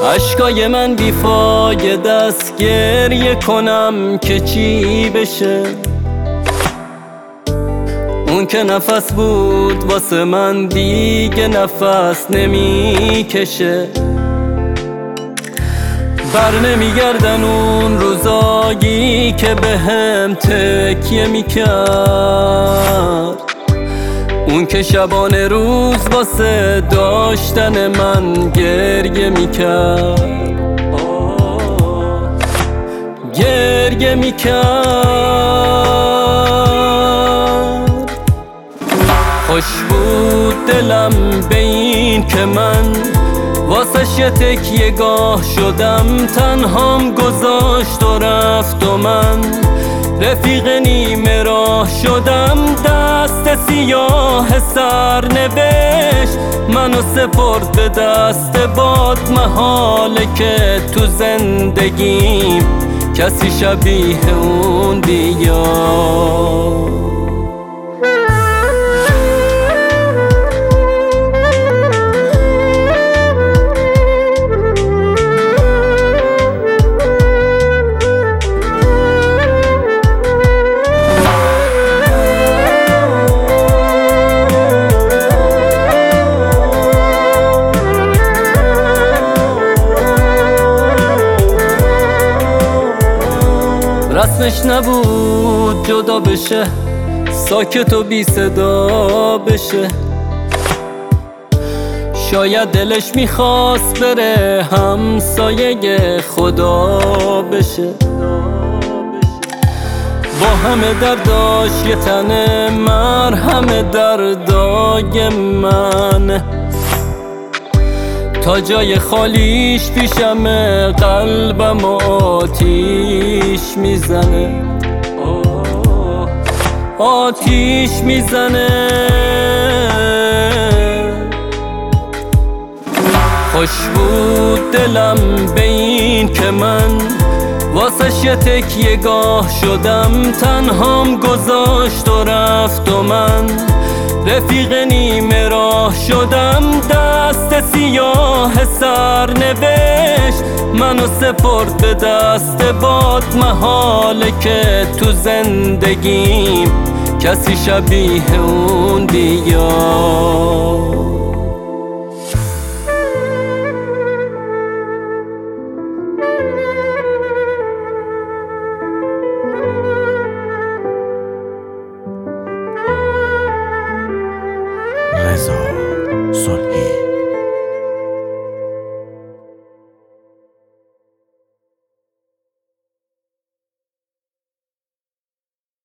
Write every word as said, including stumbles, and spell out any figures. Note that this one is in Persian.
عشقای من بیفایده است، گریه کنم که چی بشه. اون که نفس بود واسه من دیگه نفس نمیکشه. بر نمیگردن اون روزایی که به هم تکیه میکرد، اون که شبانه روز واسه داشتن من گریه میکرد، گریه میکرد. خوش بود دلم به این که من واسه یه تکیه گاه شدم، تنهام گذاشت و رفت و من رفیق نیمه راه شدم. دست سیاه سرنوشت منو سپرد به دست باد، محاله که تو زندگیم کسی شبیه اون بیاد. رسمش نبود جدا بشه، ساکت و بی صدا بشه. شاید دلش میخواست بره همسایه خدا بشه. با همه درداش یه تنه مرهم دردای من، تا جای خالیش پیشمه قلبم آتیش میزنه، آتیش میزنه. خوش بود دلم به این که من واسه یه تکیه گاه شدم، تنهام گذاشت و رفت و من رفیق نیمه راه شدم. دست سیاه سرنوشت منو سپرد به دست باد، محاله که تو زندگیم کسی شبیه اون بیاد. رضا صلحی